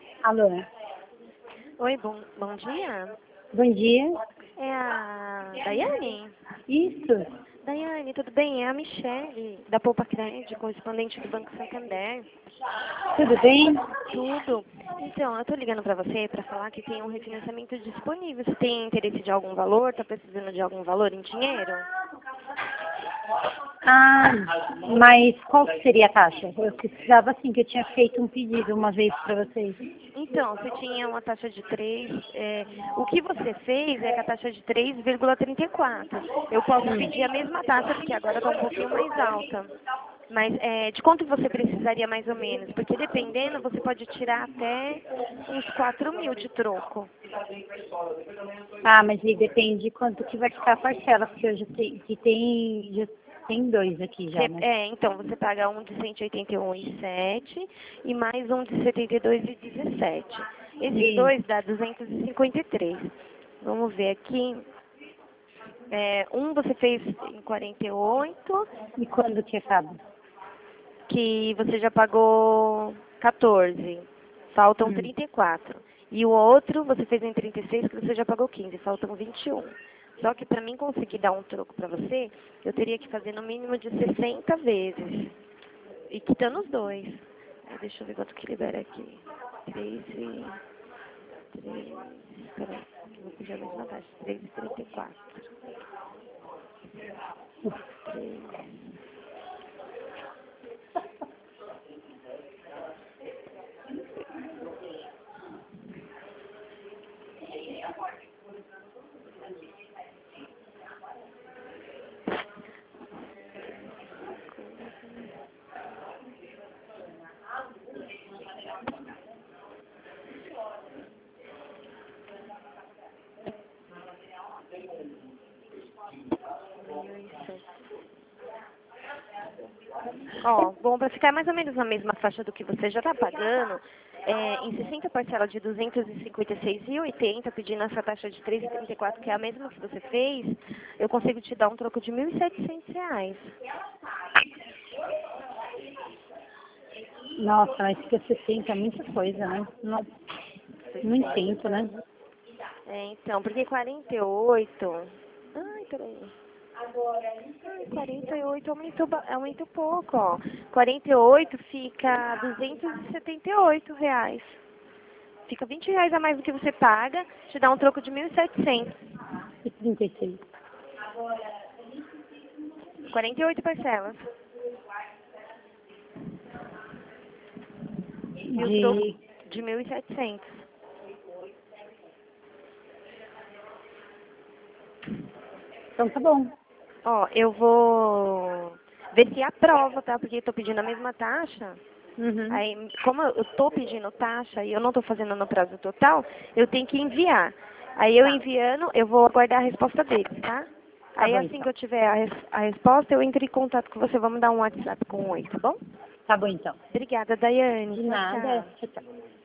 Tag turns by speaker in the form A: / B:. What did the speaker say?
A: Alô?
B: Oi, bom dia.
A: Bom dia.
B: É a Daiane?
A: Isso.
B: Daiane, tudo bem? É a Michele, da Poupa Crédito, correspondente do Banco Santander.
A: Tudo bem?
B: Tudo. Então, eu tô ligando pra você pra falar que tem um refinanciamento disponível. Você tem interesse de algum valor? Tá precisando de algum valor em dinheiro?
A: Ah, mas qual que seria a taxa? Eu precisava, assim, que eu tinha feito um pedido uma vez para vocês.
B: Então, você tinha uma taxa de 3. O que você fez é com a taxa de 3,34. Eu posso pedir a mesma taxa, porque agora está um pouquinho mais alta. Mas de quanto você precisaria mais ou menos? Porque dependendo, você pode tirar até uns 4.000 de troco.
A: Ah, mas aí depende de quanto que vai ficar a parcela, porque eu já tem dois aqui já, né?
B: Então, você paga um de 181,7 e mais um de 72,17. Esses
A: E,
B: dois dá 253. Vamos ver aqui. Um você fez em 48,
A: e quando que acaba?
B: que você já pagou 14. Faltam
A: Hum.
B: 34. E o outro você fez em 36, que você já pagou 15. Faltam 21. Só que para mim conseguir dar um troco para você, eu teria que fazer no mínimo de 60 vezes. E quitando os dois. Deixa eu ver quanto que libera aqui. 3 e... 3... Peraí, eu vou pedir a mesma taxa. 3,34. 3... Ó, bom, para ficar mais ou menos na mesma faixa do que você já está pagando, em 60 parcelas de 256,80, pedindo essa taxa de 3,34, que é a mesma que você fez, eu consigo te dar um troco de R$ 1.700.
A: Nossa, mas fica 60 é muita coisa, né? Não, muito tempo, né?
B: Então, porque 48... Ai, peraí. Ai, 48 aumenta pouco, ó. 48 fica R$ 278. Fica R$ 20 a mais do que você paga, te dá um troco de 1.700.
A: E 36.
B: 48 parcelas. E o troco
A: De...
B: de 1.700.
A: Então tá bom.
B: Ó, eu vou ver se aprova, tá? Porque eu tô pedindo a mesma taxa.
A: Uhum.
B: Aí, como eu tô pedindo taxa e eu não tô fazendo no prazo total, eu tenho que enviar. Aí eu
A: Tá.
B: enviando, eu vou aguardar a resposta deles, tá?
A: Tá
B: Aí
A: bom
B: assim que
A: então.
B: eu tiver a resposta, eu entro em contato com você. Vamos dar um WhatsApp com um oi, tá bom?
A: Tá bom então.
B: Obrigada, Daiane.
A: De
B: Tchau,
A: nada.
B: tchau.
A: Tchau, tchau.